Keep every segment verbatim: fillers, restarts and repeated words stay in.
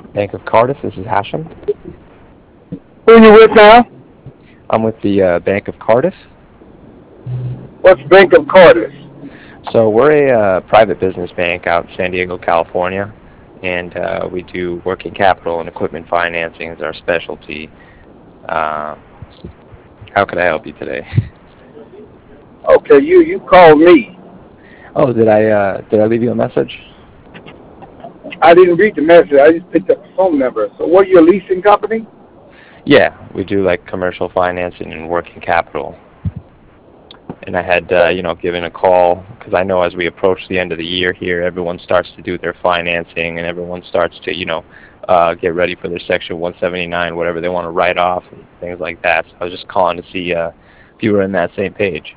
Bank of Cardiff. This is Hashem. Who are you with now? I'm with the uh, Bank of Cardiff. What's Bank of Cardiff? So we're a uh, private business bank out in San Diego, California, and uh, we do working capital and equipment financing as our specialty. Uh, how can I help you today? Okay, you you called me. Oh, did I uh, did I leave you a message? I didn't read the message. I just picked up the phone number. So, what are you, a leasing company? Yeah, we do like commercial financing and working capital. And I had, uh, you know, given a call because I know as we approach the end of the year here, everyone starts to do their financing and everyone starts to, you know, uh, get ready for their Section one seventy-nine, whatever they want to write off and things like that. So I was just calling to see uh, if you were in that same page.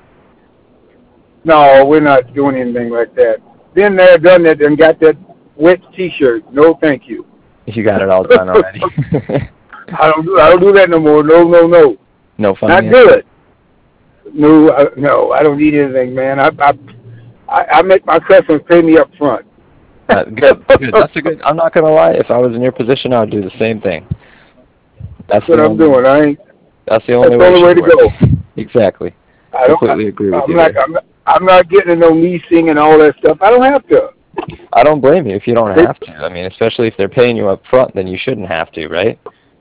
No, we're not doing anything like that. Been there, done that, and got that wet T-shirt. No, thank you. You got it all done already. I don't do I don't do that no more. No, no, no. No Not financing? good. No, I, no, I don't need anything, man. I I I make my customers pay me up front. Uh, good, good. That's a good. I'm not gonna lie. If I was in your position, I would do the same thing. That's That's what I'm only, doing. I ain't. That's the That's only the way, only way to work. go. Exactly. I don't. Completely agree I, with I'm you not. there. I'm not. I'm not getting no leasing and all that stuff. I don't have to. I don't blame you if you don't have to. I mean, especially if they're paying you up front, then you shouldn't have to, right?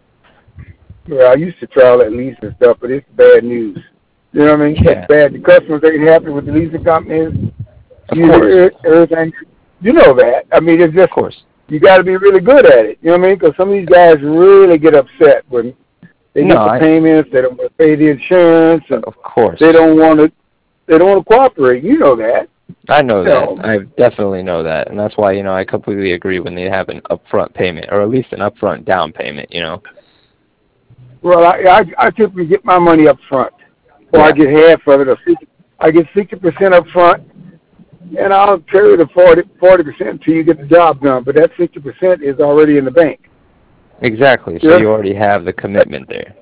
Well, I used to try all that lease and stuff, but it's bad news. You know what I mean? Yeah. It's bad. The customers ain't happy with the leasing companies. Of You course. hear everything. You know that. I mean, it's just Of course. you got to be really good at it. You know what I mean? Because some of these guys really get upset when they No, get the I. payments. They don't want to pay the insurance, and Of course. they don't want to. They don't want to cooperate. You know that. I know You that. know. I definitely know that, and that's why you know I completely agree when they have an upfront payment, or at least an upfront down payment. You know. Well, I I, I typically get my money up front, or Yeah. I get half of it. Or fifty, I get sixty percent up front, and I'll carry the forty forty percent until you get the job done. But that sixty percent is already in the bank. Exactly. So Yeah. you already have the commitment there.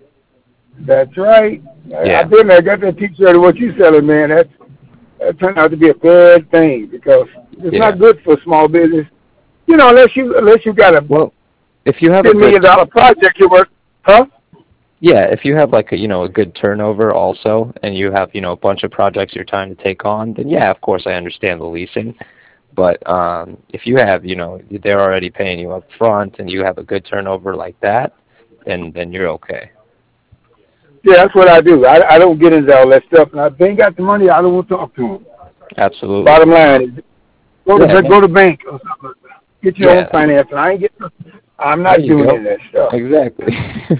That's right. I, Yeah. I've been there. Got that T-shirt of what you selling, man. That's that turned out to be a bad thing because it's Yeah. not good for small business. You know, unless you unless you got a Well, if you have a ten good million dollar project you work, huh? Yeah, if you have like a, you know, a good turnover also, and you have, you know, a bunch of projects you're trying to take on, then yeah, of course I understand the leasing. But um, if you have, you know, they're already paying you up front and you have a good turnover like that, then then you're okay. Yeah, that's what I do. I, I don't get into all that stuff. And if they ain't got the money, I don't want to talk to them. Absolutely. Bottom line is, go to Yeah, go no, to bank or something. Get your own yeah. financing. I ain't getting. I'm not There you doing any go. of that stuff. Exactly.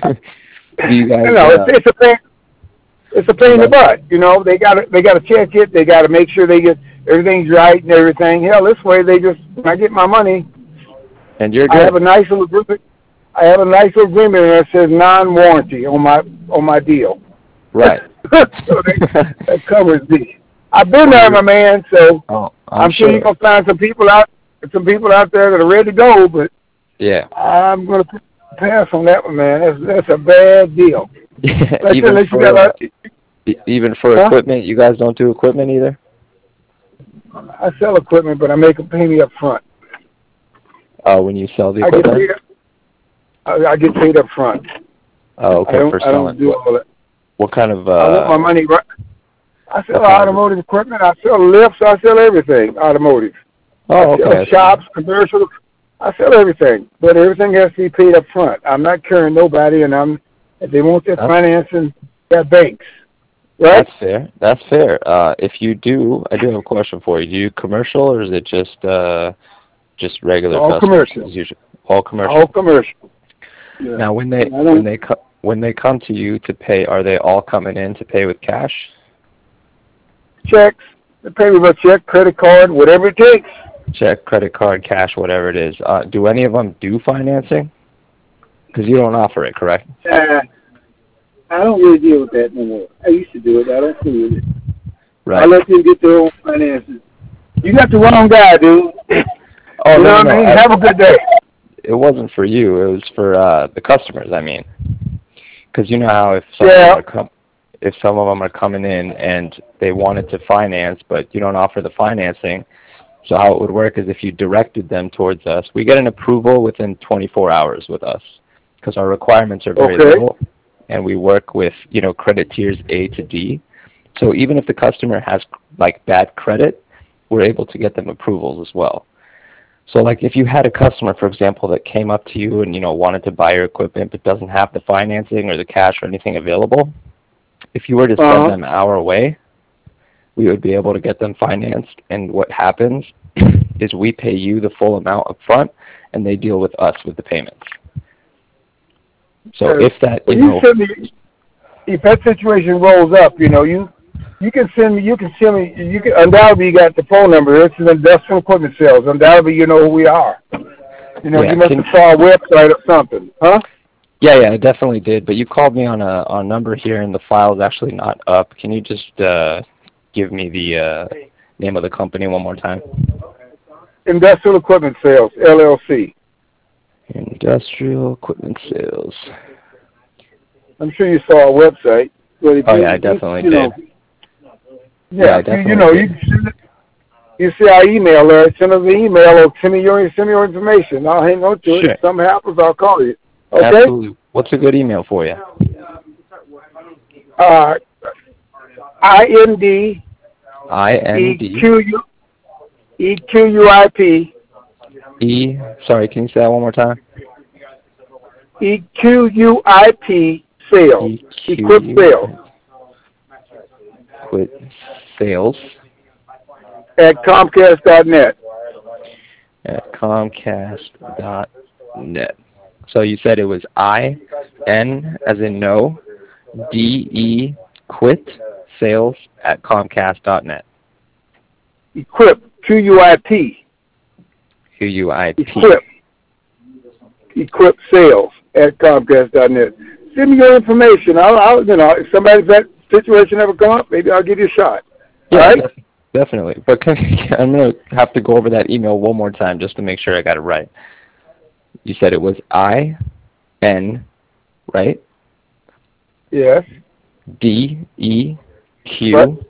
Do you guys? You know, it's, Uh, it's a pain. It's a pain in the but butt. You know, they got to they got to check it. They got to make sure they get everything's right and everything. Hell, this way they just when I get my money, and you're I have good. a nice little agreement. I have a nice little agreement that says non-warranty on my on my deal. Right. So they, that covers me. I've been Well, there, you're. my man. So Oh, I'm I'm sure you're sure. gonna find some people out some people out there that are ready to go. But Yeah. I'm gonna pass on that one, man. That's that's a bad deal. Like even unless you got for uh, a, e- even for huh? equipment, you guys don't do equipment either. I sell equipment, but I make them pay me up front. Uh, when you sell the I get equipment. paid. I, I get paid up front. Oh, I okay. don't. For I selling, don't do what all that. what kind of I want my uh, money right. I sell what kind of? automotive equipment. I sell lifts. I sell everything automotive. I Oh, sell okay. I see. shops, commercial. I sell everything, but everything has to be paid up front. I'm not carrying nobody, and I'm if they want their That's financing, they're banks, right? that's fair. That's fair. Uh, if you do, I do have a question for you. Do you do commercial or is it just uh just regular All customers? commercial. Is usually all All commercial. commercial. Yeah. Now, when they I when don't they co- when they come to you to pay, are they all coming in to pay with cash? checks. They pay me by check, credit card, whatever it takes. Check, credit card, cash, whatever it is. Uh, do any of them do financing? Because you don't offer it, correct? Uh, I don't really deal with that no more. I used to do it. I don't fool with it. I Right. let them get their own finances. You got the wrong guy, dude. Oh, You no, know no, what I no. mean? I, Have a good day. it wasn't for you. It was for uh, the customers. I mean, because you know how if some of them Yeah. are com- if some of them are coming in and they wanted to finance, but you don't offer the financing, So how it would work is if you directed them towards us, we get an approval within twenty-four hours with us because our requirements are very Okay. little, and we work with, you know, credit tiers A to D. So even if the customer has like bad credit, we're able to get them approvals as well. So like if you had a customer, for example, that came up to you and, you know, wanted to buy your equipment but doesn't have the financing or the cash or anything available, if you were to Uh-huh. send them our way, we would be able to get them financed. And what happens is we pay you the full amount up front, and they deal with us with the payments. So Okay. if that, Well, you you know, send me, if that situation rolls up, you know, you you can send me, you can send me, you can, undoubtedly you got the phone number. This is industrial equipment sales. Undoubtedly you know who we are. You know, yeah, you must can, have saw our website or something, huh? yeah, yeah, I definitely did. But you called me on a on a number here, and the file is actually not up. Can you just uh, give me the uh, name of the company one more time? Industrial Equipment Sales, L L C. Industrial Equipment Sales. I'm sure you saw our website. But if Oh you, yeah, I you, definitely you did. know, Yeah, yeah, I if you, you definitely know, did. you send it, you see our email there, send us an email or send me your send me your information. I'll hang on to it. Sure. If something happens, I'll call you. Okay? Absolutely. What's a good email for you? Uh, I N D I N E D Q U E Q U I P E. Sorry, can you say that one more time? E Q U I P sales. E Q Equip U sales Quit Sales at Comcast dot net. at Comcast dot net. So you said it was I N as in no D E Quit Sales at Comcast dot net. Equip Q U I P Q U I P. Equip Equip sales at Comcast dot net. Send me your information. I'll, I'll you know, if somebody's that situation ever come up, maybe I'll give you a shot. Yeah, All right? def- definitely. But can, I'm going to have to go over that email one more time just to make sure I got it right. You said it was I N, right? Yes. D E What? Q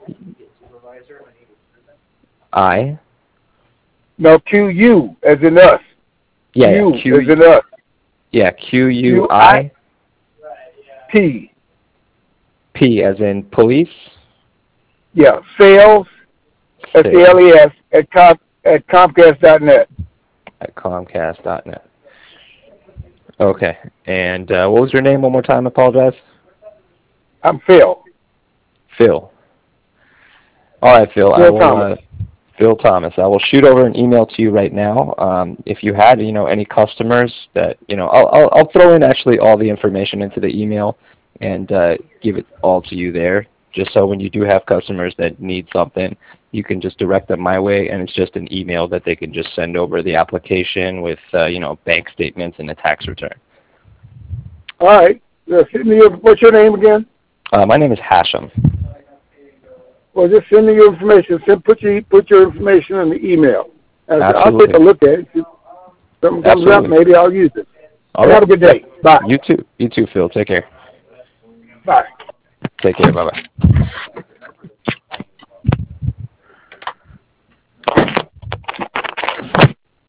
I. No, Q U as in us. Yeah, U yeah. Q. as in us. Yeah, Q U Q I I P. P as in police. Yeah. Sales, S A L E S, at, Com, at Comcast dot net. At Comcast dot net. Okay. And uh, what was your name one more time? I apologize. I'm Phil. Phil. All right, Phil. I Phil will. Thomas. Uh, Phil Thomas. I will shoot over an email to you right now. Um, if you had, you know, any customers that, you know, I'll, I'll, I'll throw in actually all the information into the email and uh, give it all to you there, just so when you do have customers that need something, you can just direct them my way, and it's just an email that they can just send over the application with, uh, you know, bank statements and a tax return. All right. Uh, send me your, what's your name again? Uh, my name is Hashem. Well, just send me your information. Send, put, your, put your information in the email. I'll, I'll take Absolutely. a look at it. If something comes up, Absolutely. maybe I'll use it. All Have right. a good day. Bye. You too. You too, Phil. Take care. Bye. Take care. Bye-bye.